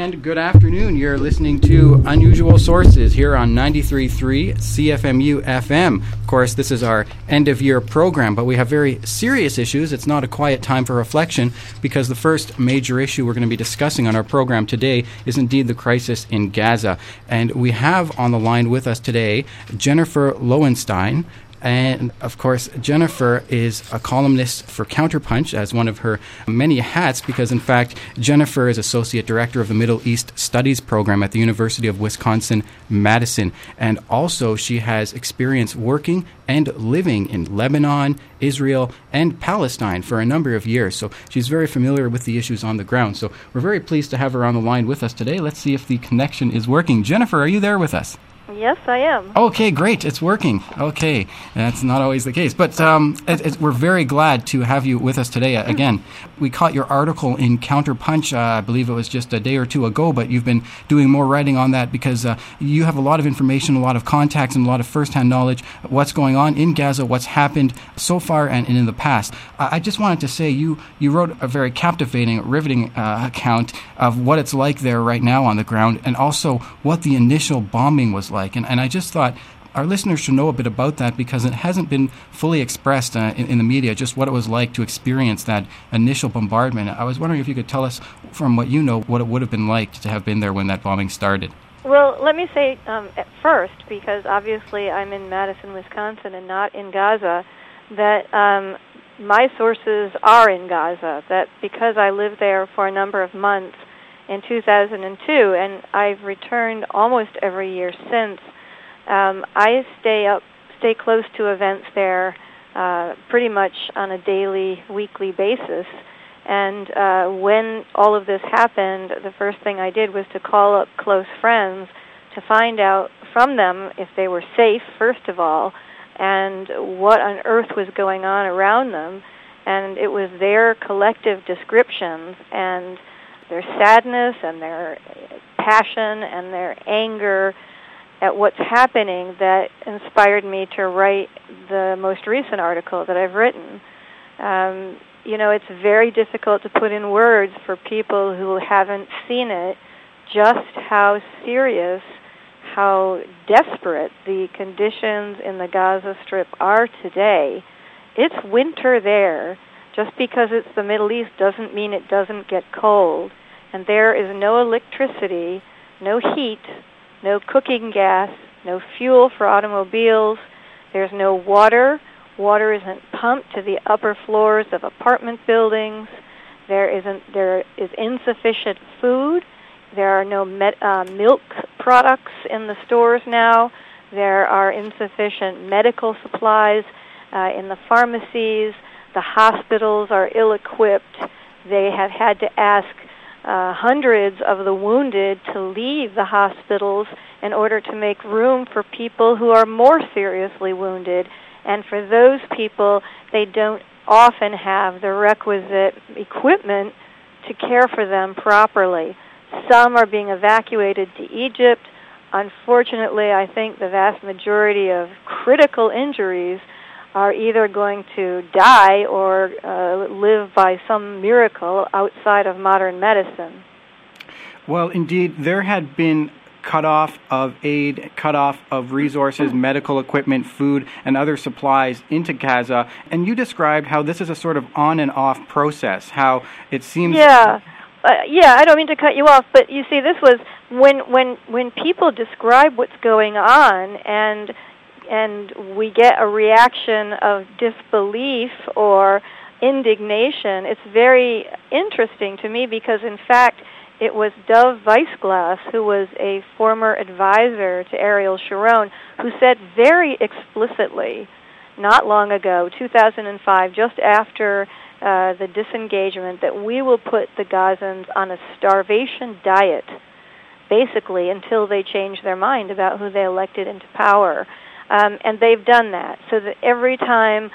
and good afternoon. You're listening to Unusual Sources here on 93.3 CFMU FM. Of course, this is our end-of-year program, but we have very serious issues. It's not a quiet time for reflection because the first major issue we're going to be discussing on our program today is indeed the crisis in Gaza. And we have on the line with us today Jennifer Lowenstein. And, of course, Jennifer is a columnist for Counterpunch as one of her many hats because, in fact, Jennifer is Associate Director of the Middle East Studies Program at the University of Wisconsin-Madison. And also she has experience working and living in Lebanon, Israel, and Palestine for a number of years. So she's very familiar with the issues on the ground. So we're very pleased to have her on the line with us today. Let's see if the connection is working. Jennifer, are you there with us? Yes, I am. Okay, great. It's working. Okay. That's not always the case. But we're very glad to have you with us today. Again, we caught your article in Counterpunch, I believe it was just a day or two ago, but you've been doing more writing on that because you have a lot of information, a lot of contacts, and a lot of first-hand knowledge of what's going on in Gaza, what's happened so far and in the past. I just wanted to say you wrote a very captivating, riveting account of what it's like there right now on the ground and also what the initial bombing was like. And I just thought our listeners should know a bit about that because it hasn't been fully expressed in the media, just what it was like to experience that initial bombardment. I was wondering if you could tell us, from what you know, what it would have been like to have been there when that bombing started. Well, let me say at first, because obviously I'm in Madison, Wisconsin, and not in Gaza, that my sources are in Gaza, that because I lived there for a number of months in 2002, and I've returned almost every year since, I stay close to events there pretty much on a daily, weekly basis. And when all of this happened, the first thing I did was to call up close friends to find out from them if they were safe, first of all, and what on earth was going on around them. And it was their collective descriptions and their sadness and their passion and their anger at what's happening that inspired me to write the most recent article that I've written. It's very difficult to put in words for people who haven't seen it just how serious, how desperate the conditions in the Gaza Strip are today. It's winter there. Just because it's the Middle East doesn't mean it doesn't get cold. And there is no electricity, no heat, no cooking gas, no fuel for automobiles. There's no water. Water isn't pumped to the upper floors of apartment buildings. There is insufficient food. There are no milk products in the stores now. There are insufficient medical supplies in the pharmacies. The hospitals are ill-equipped. They have had to ask hundreds of the wounded to leave the hospitals in order to make room for people who are more seriously wounded. And for those people, they don't often have the requisite equipment to care for them properly. Some are being evacuated to Egypt. Unfortunately, I think the vast majority of critical injuries are either going to die or live by some miracle outside of modern medicine. Well, indeed, there had been cutoff of aid, cutoff of resources, medical equipment, food, and other supplies into Gaza. And you described how this is a sort of on and off process, how it seems... Yeah, I don't mean to cut you off, but you see, this was when people describe what's going on and we get a reaction of disbelief or indignation, it's very interesting to me because, in fact, it was Dov Weissglass, who was a former advisor to Ariel Sharon, who said very explicitly, not long ago, 2005, just after the disengagement, that we will put the Gazans on a starvation diet, basically, until they change their mind about who they elected into power. And they've done that, so that every time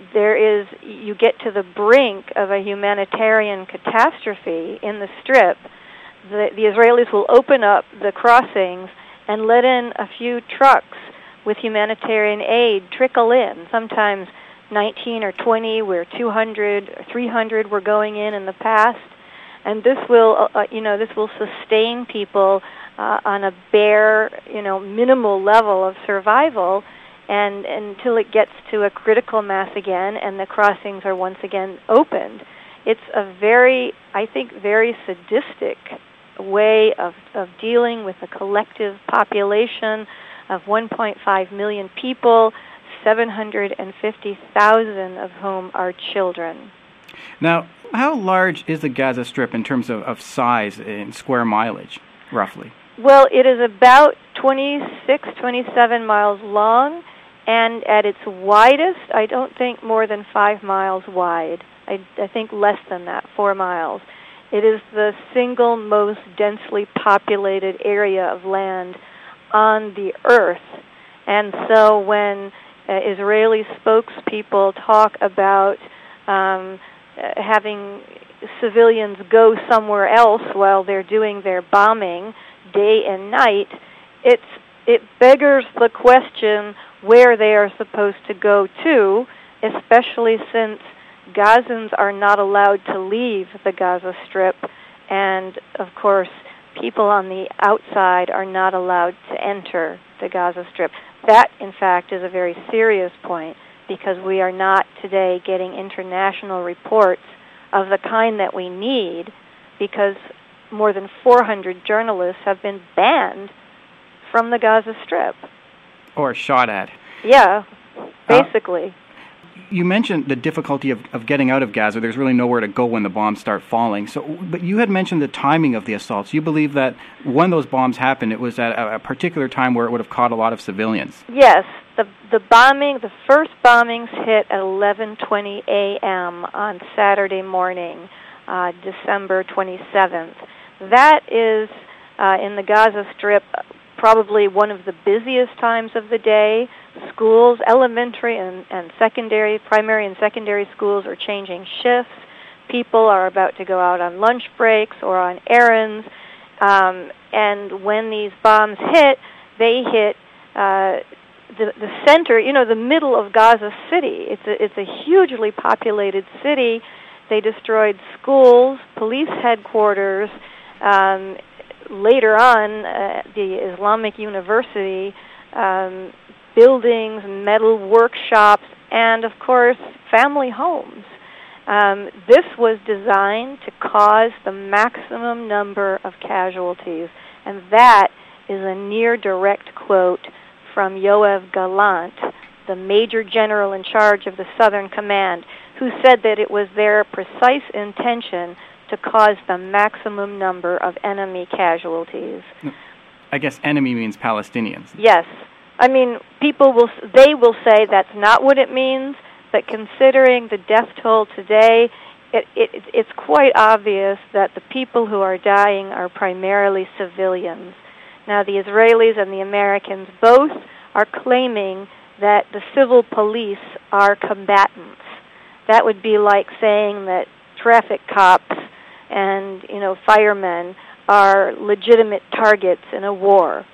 you get to the brink of a humanitarian catastrophe in the Strip, the Israelis will open up the crossings and let in a few trucks with humanitarian aid trickle in. Sometimes 19 or 20, where 200 or 300 were going in the past. and this will sustain people on a bare, minimal level of survival, and until it gets to a critical mass again, and the crossings are once again opened. It's a very sadistic way of dealing with a collective population of 1.5 million people, 750,000 of whom are children. Now, how large is the Gaza Strip in terms of size in square mileage, roughly? Well, it is about 26, 27 miles long, and at its widest, I don't think more than 5 miles wide. I think less than that, 4 miles. It is the single most densely populated area of land on the earth. And so when Israeli spokespeople talk about having civilians go somewhere else while they're doing their bombing day and night, it beggars the question where they are supposed to go to, especially since Gazans are not allowed to leave the Gaza Strip, and of course people on the outside are not allowed to enter the Gaza Strip. That, in fact, is a very serious point, because we are not today getting international reports of the kind that we need, because more than 400 journalists have been banned from the Gaza Strip. Or shot at. Yeah, basically. You mentioned the difficulty of getting out of Gaza. There's really nowhere to go when the bombs start falling. But you had mentioned the timing of the assaults. You believe that when those bombs happened, it was at a particular time where it would have caught a lot of civilians. Yes, the first bombings hit at 11:20 a.m. on Saturday morning, December 27th. That is in the Gaza Strip probably one of the busiest times of the day. Schools, elementary and secondary, primary and secondary schools are changing shifts. People are about to go out on lunch breaks or on errands. And when these bombs hit, they hit the center, the middle of Gaza City. It's a hugely populated city. They destroyed schools, police headquarters. Later on, the Islamic University, buildings, metal workshops, and, of course, family homes. This was designed to cause the maximum number of casualties, and that is a near-direct quote from Yoav Gallant, the Major General in charge of the Southern Command, who said that it was their precise intention to cause the maximum number of enemy casualties. I guess enemy means Palestinians. Yes. I mean, people will say that's not what it means, but considering the death toll today, it's quite obvious that the people who are dying are primarily civilians. Now, the Israelis and the Americans both are claiming that the civil police are combatants. That would be like saying that traffic cops and, firemen are legitimate targets in a war.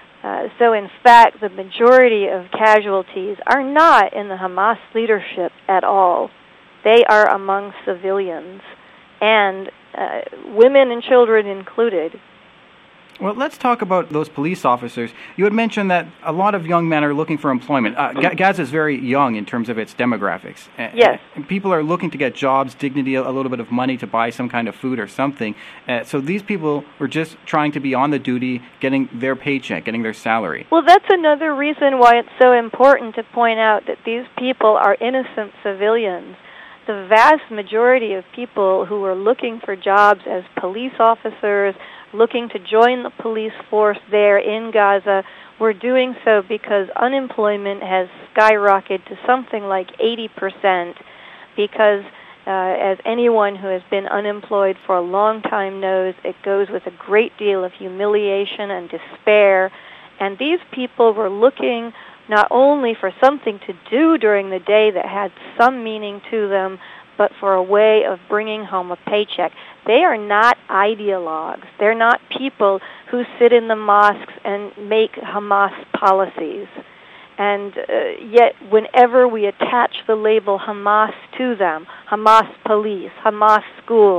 So in fact, the majority of casualties are not in the Hamas leadership at all. They are among civilians, and women and children included. Well, let's talk about those police officers. You had mentioned that a lot of young men are looking for employment. Gaza is very young in terms of its demographics. Yes. And people are looking to get jobs, dignity, a little bit of money to buy some kind of food or something. So these people were just trying to be on the duty, getting their paycheck, getting their salary. Well, that's another reason why it's so important to point out that these people are innocent civilians. The vast majority of people who are looking for jobs as police officers, looking to join the police force there in Gaza, were doing so because unemployment has skyrocketed to something like 80%, because as anyone who has been unemployed for a long time knows, it goes with a great deal of humiliation and despair. And these people were looking not only for something to do during the day that had some meaning to them, but for a way of bringing home a paycheck. They are not ideologues. They're not people who sit in the mosques and make Hamas policies. And yet, whenever we attach the label Hamas to them, Hamas police, Hamas schools,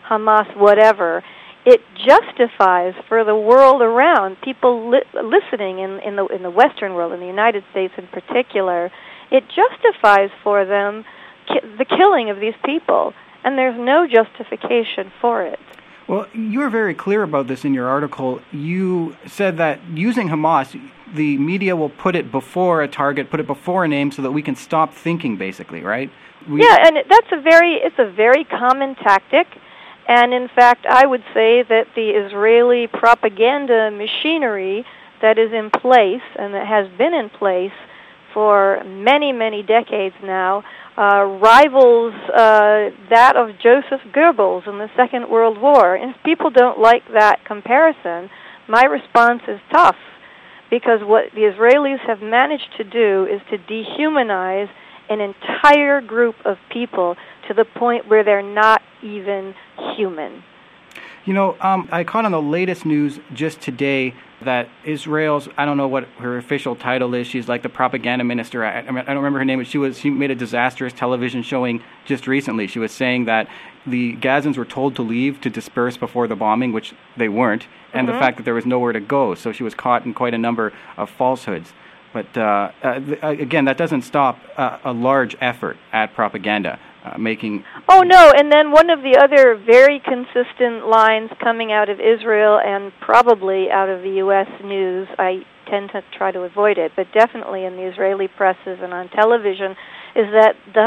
Hamas whatever, it justifies for the world around, people listening in the Western world, in the United States in particular, it justifies for them the killing of these people, and there's no justification for it. Well, you were very clear about this in your article. You said that using Hamas, the media will put it before a target, put it before a name, so that we can stop thinking, basically, right? Yeah, and it's a very common tactic. And in fact, I would say that the Israeli propaganda machinery that is in place, and that has been in place for many, many decades now, rivals that of Joseph Goebbels in the Second World War. And if people don't like that comparison, my response is tough, because what the Israelis have managed to do is to dehumanize an entire group of people to the point where they're not even human. You know, I caught on the latest news just today that Israel's, I don't know what her official title is, she's like the propaganda minister, I don't remember her name, but she made a disastrous television showing just recently. She was saying that the Gazans were told to leave, to disperse before the bombing, which they weren't, and the fact that there was nowhere to go. So she was caught in quite a number of falsehoods. But again, that doesn't stop a large effort at propaganda. Making... Oh, no, and then one of the other very consistent lines coming out of Israel and probably out of the U.S. news, I tend to try to avoid it, but definitely in the Israeli presses and on television, is that the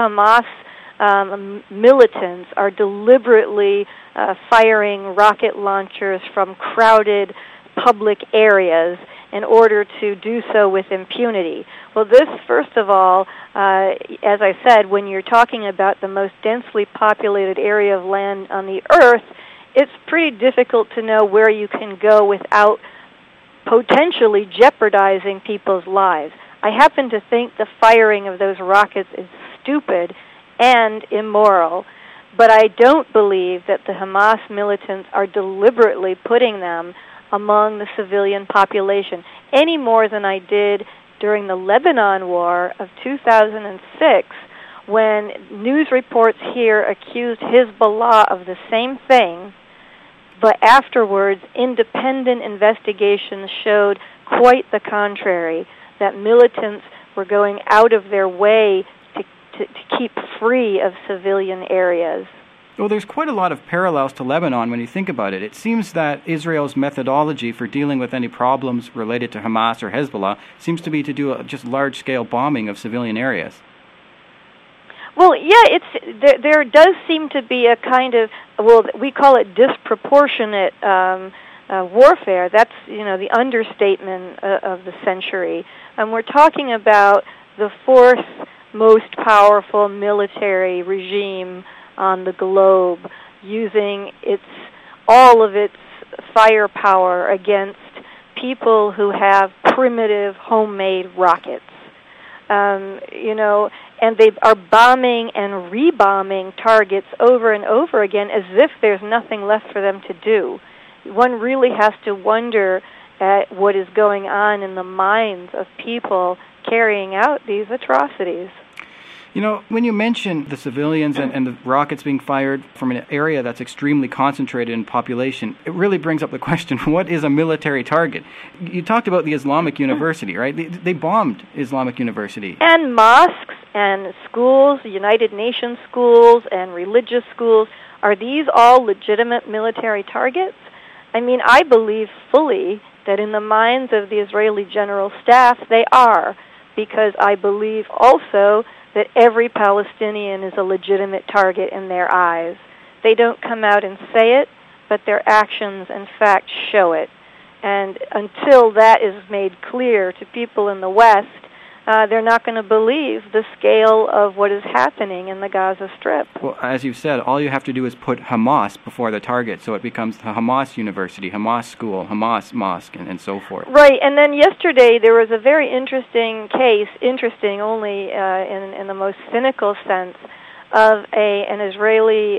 Hamas militants are deliberately firing rocket launchers from crowded public areas in order to do so with impunity. Well, this, first of all, as I said, when you're talking about the most densely populated area of land on the earth, it's pretty difficult to know where you can go without potentially jeopardizing people's lives. I happen to think the firing of those rockets is stupid and immoral, but I don't believe that the Hamas militants are deliberately putting them among the civilian population, any more than I did during the Lebanon War of 2006, when news reports here accused Hezbollah of the same thing, but afterwards independent investigations showed quite the contrary, that militants were going out of their way to keep free of civilian areas. Well, there's quite a lot of parallels to Lebanon when you think about it. It seems that Israel's methodology for dealing with any problems related to Hamas or Hezbollah seems to be to do just large-scale bombing of civilian areas. Well, yeah, there does seem to be a kind of, well, we call it disproportionate warfare. That's, the understatement of the century. And we're talking about the fourth most powerful military regime on the globe, using all of its firepower against people who have primitive homemade rockets. And they are bombing and rebombing targets over and over again as if there's nothing left for them to do. One really has to wonder at what is going on in the minds of people carrying out these atrocities. When you mention the civilians and the rockets being fired from an area that's extremely concentrated in population, it really brings up the question, what is a military target? You talked about the Islamic University, right? They bombed Islamic University. And mosques and schools, United Nations schools and religious schools. Are these all legitimate military targets? I mean, I believe fully that in the minds of the Israeli General Staff, they are, because I believe also that every Palestinian is a legitimate target in their eyes. They don't come out and say it, but their actions, in fact, show it. And until that is made clear to people in the West, they're not going to believe the scale of what is happening in the Gaza Strip. Well, as you've said, all you have to do is put Hamas before the target, so it becomes the Hamas University, Hamas School, Hamas Mosque, and so forth. Right, and then yesterday there was a very interesting case, interesting only in the most cynical sense, of an Israeli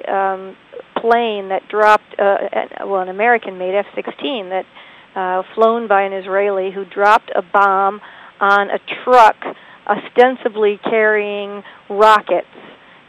plane that dropped, an American-made F-16 that flown by an Israeli who dropped a bomb on a truck ostensibly carrying rockets.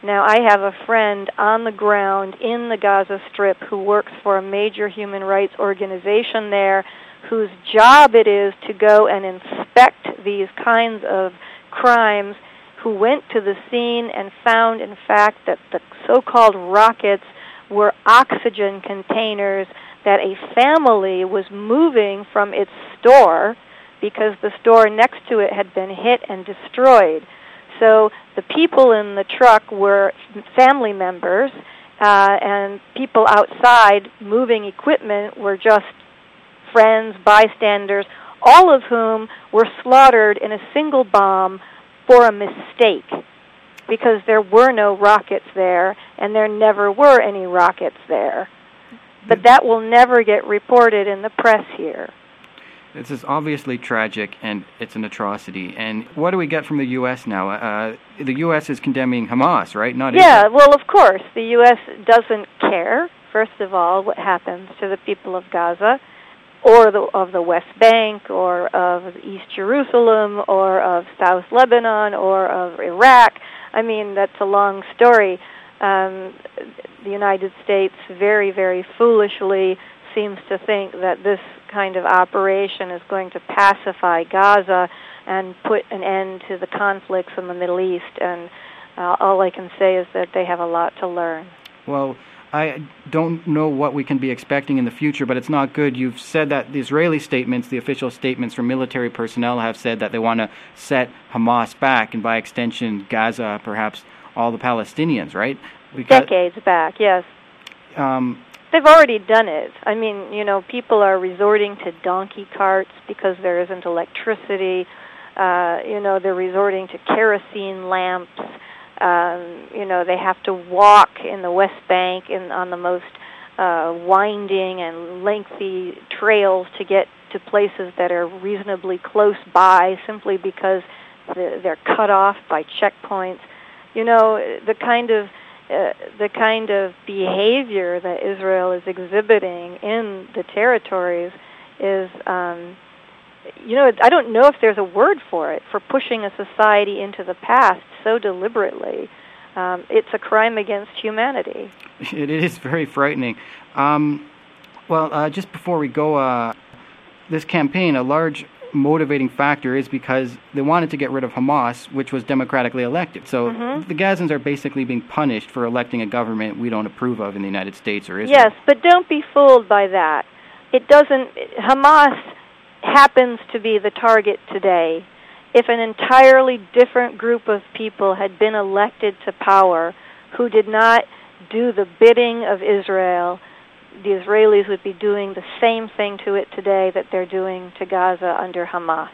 Now, I have a friend on the ground in the Gaza Strip who works for a major human rights organization there, whose job it is to go and inspect these kinds of crimes, who went to the scene and found, in fact, that the so-called rockets were oxygen containers that a family was moving from its store because the store next to it had been hit and destroyed. So the people in the truck were family members, and people outside moving equipment were just friends, bystanders, all of whom were slaughtered in a single bomb for a mistake, because there were no rockets there, and there never were any rockets there. But that will never get reported in the press here. This is obviously tragic, and it's an atrocity. And what do we get from the U.S. now? The U.S. is condemning Hamas, right? Not yeah, Israel. Well, of course. The U.S. doesn't care, first of all, what happens to the people of Gaza, or of the West Bank, or of East Jerusalem, or of South Lebanon, or of Iraq. I mean, that's a long story. The United States very, very foolishly seems to think that this kind of operation is going to pacify Gaza and put an end to the conflicts in the Middle East. And all I can say is that they have a lot to learn. Well, I don't know what we can be expecting in the future, but it's not good. You've said that the Israeli statements, the official statements from military personnel, have said that they want to set Hamas back, and by extension, Gaza, perhaps all the Palestinians, right? Decades back, yes. They've already done it. I mean, people are resorting to donkey carts because there isn't electricity. They're resorting to kerosene lamps. They have to walk in the West Bank on the most winding and lengthy trails to get to places that are reasonably close by, simply because they're cut off by checkpoints. The kind of behavior that Israel is exhibiting in the territories is, I don't know if there's a word for it, for pushing a society into the past so deliberately. It's a crime against humanity. It is very frightening. Just before we go, this campaign, a large motivating factor is because they wanted to get rid of Hamas, which was democratically elected. So the Gazans are basically being punished for electing a government we don't approve of in the United States or Israel. Yes, but don't be fooled by that. Hamas happens to be the target today. If an entirely different group of people had been elected to power who did not do the bidding of Israel, the Israelis would be doing the same thing to it today that they're doing to Gaza under Hamas.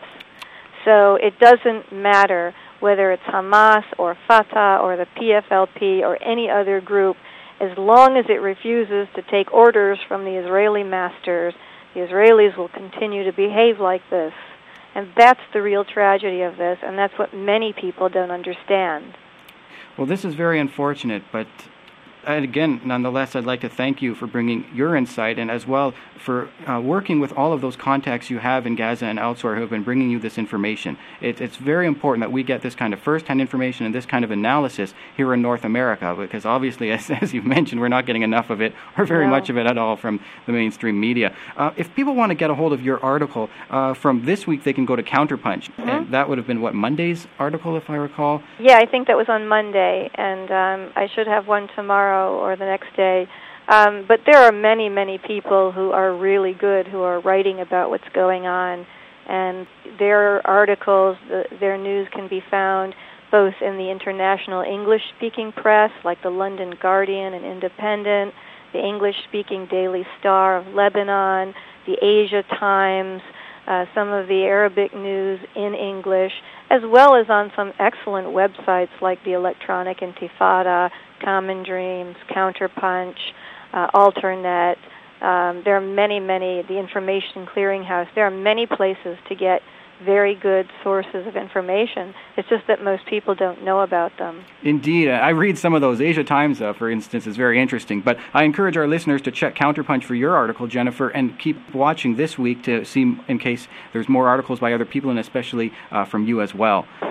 So it doesn't matter whether it's Hamas or Fatah or the PFLP or any other group, as long as it refuses to take orders from the Israeli masters, the Israelis will continue to behave like this. And that's the real tragedy of this, and that's what many people don't understand. Well, this is very unfortunate, but again, nonetheless, I'd like to thank you for bringing your insight, and as well for working with all of those contacts you have in Gaza and elsewhere who have been bringing you this information. It's very important that we get this kind of first-hand information and this kind of analysis here in North America, because obviously, as you've mentioned, we're not getting enough of it, or very much of it at all, from the mainstream media. If people want to get a hold of your article from this week, they can go to Counterpunch, and that would have been, Monday's article, if I recall? Yeah, I think that was on Monday, and I should have one tomorrow or the next day. But there are many, many people who are really good, who are writing about what's going on, and their articles, their news can be found both in the international English-speaking press, like the London Guardian and Independent, the English-speaking Daily Star of Lebanon, the Asia Times, some of the Arabic news in English, as well as on some excellent websites like the Electronic Intifada, Common Dreams, Counterpunch, Alternet. There are many, the Information Clearinghouse. There are many places to get very good sources of information. It's just that most people don't know about them. Indeed. I read some of those. Asia Times, for instance, is very interesting. But I encourage our listeners to check Counterpunch for your article, Jennifer, and keep watching this week to see in case there's more articles by other people, and especially from you as well.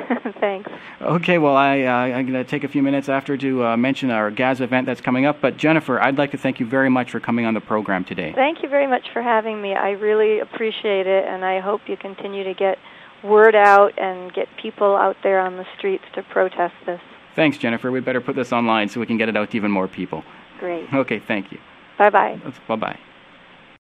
Thanks. Okay, well, I'm going to take a few minutes after to mention our Gaza event that's coming up. But Jennifer, I'd like to thank you very much for coming on the program today. Thank you very much for having me. I really appreciate it, and I hope you continue to get word out and get people out there on the streets to protest this. Thanks, Jennifer. We better put this online so we can get it out to even more people. Great. Okay, thank you. Bye-bye. Bye-bye.